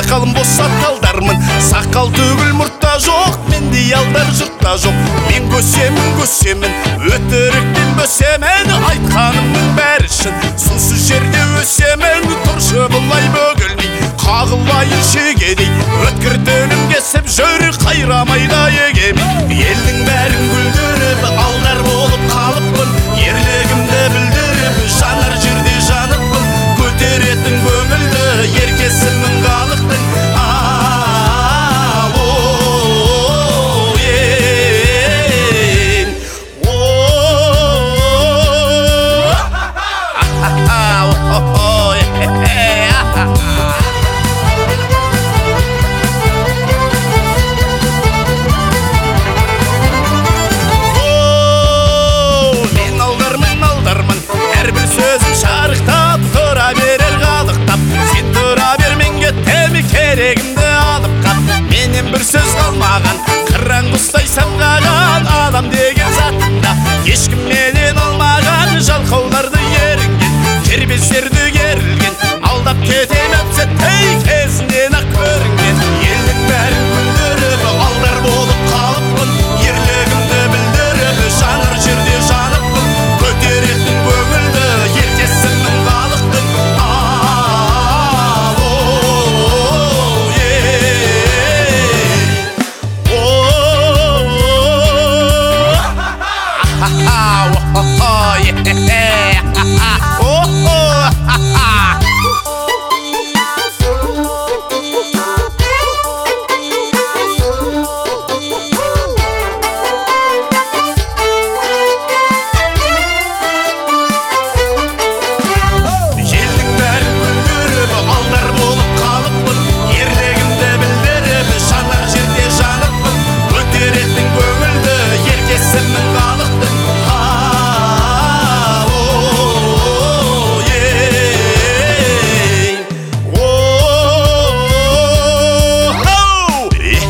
сақалым босса талдармын, сақал төгіл мұртта жоқ, мендей алдар жұртта жоқ. Мен көсемін, өтіріктен бөсемін, айтқанымның бәрі шын. Сусыз жерде өсемін, тұршы бұлай бөгілмей, қағылайын шегедей. Өткір төнім кесіп жүрі қайрамайда егемей. Елдің бәрін күлдіріп, алдар болып қалыппын, ерлігімді білдіріп, жанар жерде жаныппын. Көтеретін көңілді, еркесімін қалықтың. Керегімді алып қап, менен бір сөз қалмаған, қыран құстай самғаған адам деген затында. Ешкім менен алмаған, жалқауларды ерінген, тербестерді керілген, алдап кетем әпсеттей кезінен ақ көрінген. Елдің бәрін күлдіріп, алдар болып қалыппын, ерлігімді білдіріп, жанар жерде жаныппын. Көтеретін көңілді, еркесімін халықтың.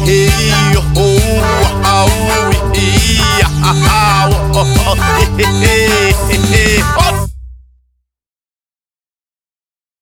Hey,